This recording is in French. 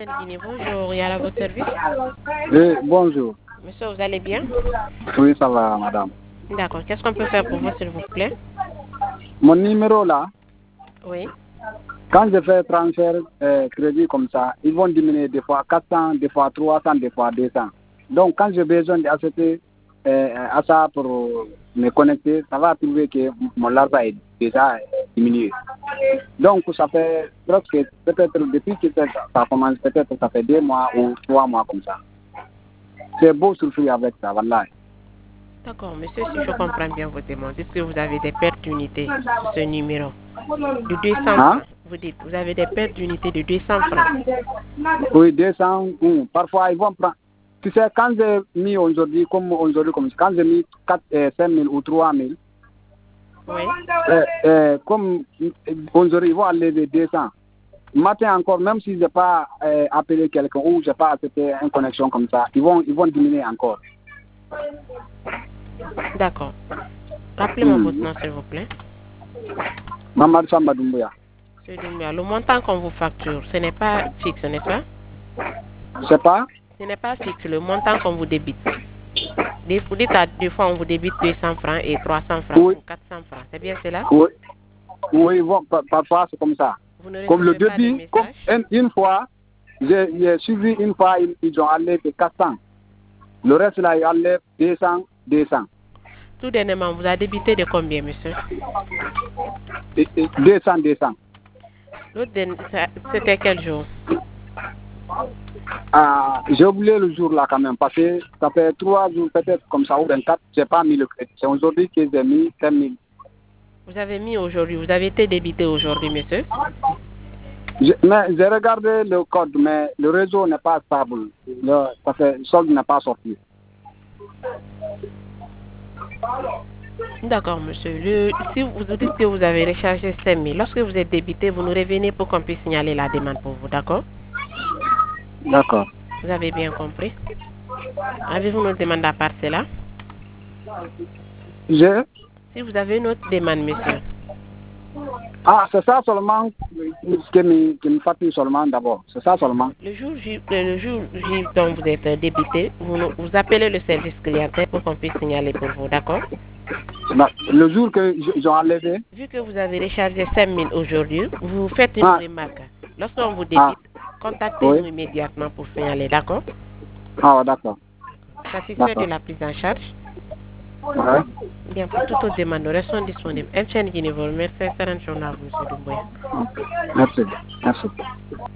Guinée, bonjour, il y a à votre service. Oui, bonjour. Monsieur, vous allez bien? Oui, ça va, madame. D'accord, qu'est-ce qu'on peut faire pour vous, s'il vous plaît? Mon numéro là, Oui. quand je fais transfert crédit comme ça, ils vont diminuer des fois 400, des fois 300, des fois 200. Donc, quand j'ai besoin d'acheter à ça pour me connecter, ça va trouver que mon argent est déjà diminué. Donc, ça fait presque, peut-être depuis que ça commence, peut-être ça fait 2 mois ou 3 mois comme ça. C'est beau souffrir avec ça, voilà. D'accord, monsieur, si je comprends bien votre demande, est-ce que vous avez des pertes d'unités sur ce numéro de 200 francs? Vous dites, vous avez des pertes d'unités de 200 francs. Oui, 200, parfois ils vont prendre. Tu sais, quand j'ai mis aujourd'hui, comme quand j'ai mis 5 000 ou 3 000, Oui. comme aujourd'hui, ils vont enlever 200. Matin encore, même si je n'ai pas appelé quelqu'un ou je n'ai pas accepté une connexion comme ça, ils vont diminuer encore. D'accord. Rappelez-moi votre nom, s'il vous plaît. Mamadou Samba Doumbouya. Le montant qu'on vous facture, ce n'est pas fixe, n'est-ce pas? C'est pas? Ce n'est pas fixe, le montant qu'on vous débite. Vous dites à deux fois, on vous débite 200 francs et 300 francs ou 400 francs. C'est bien cela? Oui, parfois c'est comme ça. Comme le débit, comme une fois, j'ai suivi une fois, ils ont enlevé 400. Le reste là, ils enlèvent 200. Tout dernièrement, vous avez débité de combien, monsieur? 200. L'autre, c'était quel jour? J'ai oublié le jour là quand même, parce que ça fait 3 jours peut-être comme ça, ou 24, j'ai pas mis le crédit. C'est aujourd'hui que j'ai mis 5 000. Vous avez mis aujourd'hui, vous avez été débité aujourd'hui, monsieur? Mais j'ai regardé le code, mais le réseau n'est pas stable. Parce que le solde n'est pas sorti. D'accord, monsieur. Si vous dites que vous avez rechargé 5 000, lorsque vous êtes débité, vous nous revenez pour qu'on puisse signaler la demande pour vous, d'accord? D'accord. Vous avez bien compris? Avez-vous une autre demande à part cela? Si vous avez une autre demande, monsieur. C'est ça seulement qui me fatigue seulement d'abord. C'est ça seulement. Le jour J dont vous êtes débité, vous appelez le service clientèle pour qu'on puisse signaler pour vous, d'accord? Le jour que ils ont enlevé. Vu que vous avez rechargé 5 000 aujourd'hui, vous faites une remarque. Lorsqu'on vous débite, contactez-nous immédiatement pour signaler, d'accord? D'accord. Satisfait de la prise en charge? Ouais. Bien, pour toute autre demande, nous restons disponibles. Merci, Guinée, merci, excellente journée à vous, M. Doumbouya. Merci.